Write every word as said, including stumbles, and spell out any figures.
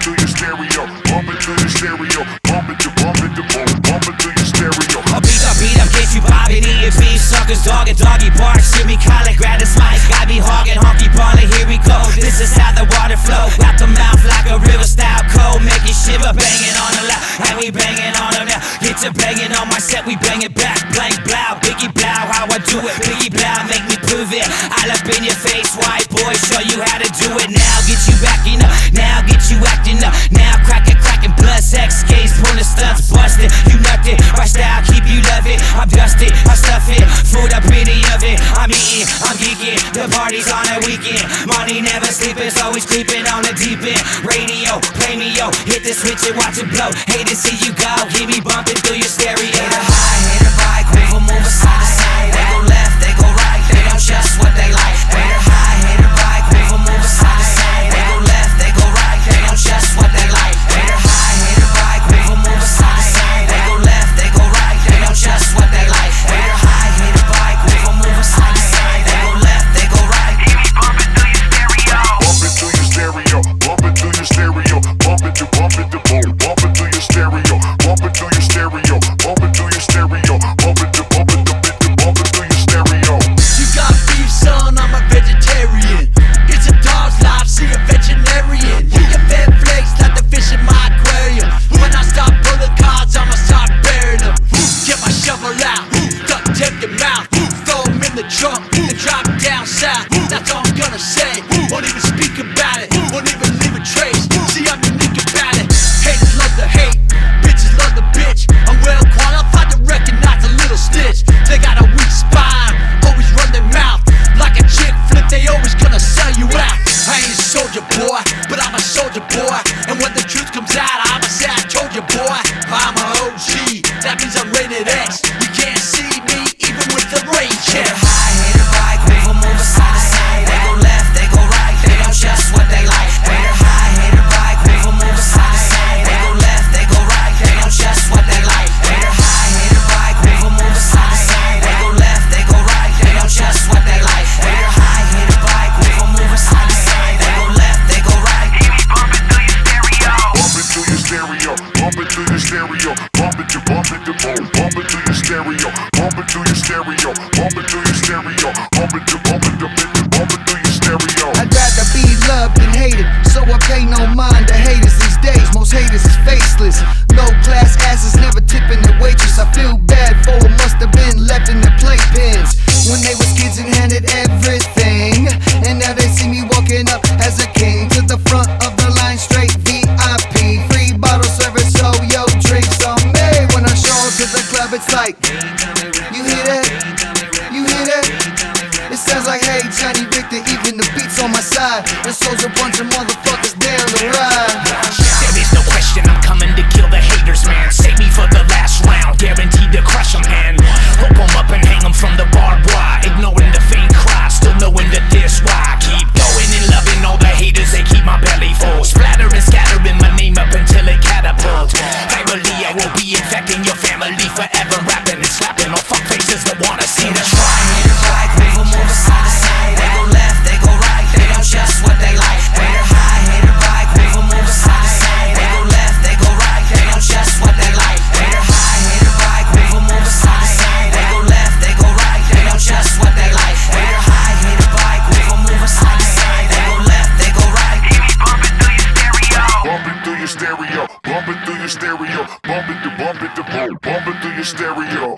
through your stereo, bumping through your stereo, bumping to bumping to boom, bumping through your stereo. I beat up, beat up, get you bobbing, eating beef suckers, dog and doggy barks. Hear me call it, grab this mic, I be hogging, honky ballin', here we go. This is how the water flow, out the mouth like a river style cold, make it shiver, banging on the loud, and we banging on them now. Get to banging on my set, we bang it back, blank blow, biggie blow, how I do it, biggie blow, make me prove it. All up in your face, white boy, show you how to do it. Now get you backing up, now get you acting up, now cracking, cracking, blood, sex, case, pulling stunts, busted, you nothing, my style keep you loving. I'm dusted, I stuff it, food up in the oven, I'm eating, I'm geeking, the party's on a weekend, money never sleeping, always creeping on the deep end. Radio, play me yo, hit the switch and watch it blow. Hate to see you go, keep me bumping through your stereo. Hit a high, hit a bike, move a move side to side. They go left, they go right, they don't just what they like. Hit a high, hit a bike, move a move side to side. They go left, they go right, they don't just what they like. Hit a high, hit a bike, move a move side to side. They go left, they go right, they don't just what they like. Hit a high, hit a bike, move a move side to side. They go left, they go right. Keep me bumping through your stereo, bumping through your stereo, bumping through your stereo, bumping to bumping to boom, bumping through your stereo, bumping through your stereo, bumping through your stereo, bumping to bumping to bumping through your stereo. You got beef, son, I'm a vegetarian. It's a dog's life, see a veterinarian. You get fed flakes like the fish in my aquarium. When I stop pulling cards, I'ma start burying them. Get my shovel out, duct tape your mouth, throw them in the trunk and drop down south. That's all I'm gonna say, won't even speak about it, won't even leave a trace. See, I'm unique about it. Haters love the hate, bitches love the bitch. I'm well qualified to recognize a little stitch. They got a weak spine, always run their mouth like a chick flip, they always gonna sell you out. I ain't a soldier boy, but I'm a soldier boy. And when the truth comes out, I'ma say I told you boy. I'm a O G, that means I'm rated X. You can't see me even with the rain check. Hit a high, hit a bike, move a move side to side. They go left, they go right, they don't just what they like. Hit a high, hit a bike, move a move side to side. They go left, they go right, they don't just what they like. Hit a high, hit a bike, move a move side to side. They go left, they go right, they don't just what they like. Hit a high, hit a bike, move a move side to side. They go left, they go right. Keep me bumping through your stereo, Bumping through your stereo, bumping through your stereo, bumping to bumping to boom, bumping through your stereo, bumping through your stereo, bumping through your stereo, bumping to bumping to bumping through your stereo. I'd rather be loved than hated, so I pay no mind to haters these days. Most haters is faceless, low class asses never tipping the waitress. I feel bad for what must have been left in the playpens when they was kids and handed everything. And now they see me walking up as a king to the front of the line, straight V I P, free bottle service, so yo drinks on me. When I show up to the club, it's like, you hear that? You hear that? It sounds like, hey, Johnny Victor, even the beats on my side. And so's a bunch of motherfuckers down the ride. There is no question, I'm coming to kill the haters, man. Save me for the last round, guaranteed to crush them, man. Hook them up and hang them from the barbed wire, ignoring the faint cry, still knowing that this why I keep going and loving all the haters, they keep my belly full. Splattering, scattering my name up until it catapults. Family, I will be infecting your family forever, rapping and slapping on fuck faces that wanna see the try. hit a bike, move a move side to side. They go left, they go right, they don't just what they like. Hit a high, hit a bike, move a move side to side. They go left, they go right, they don't just what they like. Hit a high, hit a bike, move a move side to side. They go left, they go right, they don't just what they like. Hit a high, hit a bike, move a move side to side. They go left, they go right. Keep me bumping through your stereo, Bumping through your stereo, bumping through your stereo, bumping to bumping to boom, bumping through your stereo.